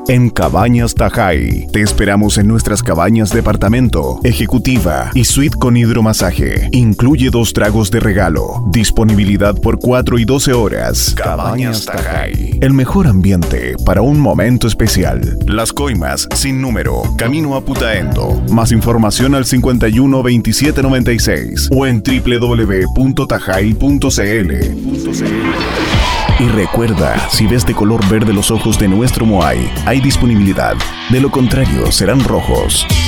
en Cabañas Tajay. Te esperamos en nuestras cabañas departamento, ejecutiva y suite con hidromasaje. Incluye 2 tragos de regalo. Disponibilidad por 4 y 12 horas. Cabañas Tajay. El mejor ambiente para un momento especial. Las Coimas sin número. Camino a Putaendo. Más información al 51 27 96 o en www.tajay.cl. Y recuerda, si ves de color verde los ojos de nuestro Moai, hay disponibilidad. De lo contrario, serán rojos.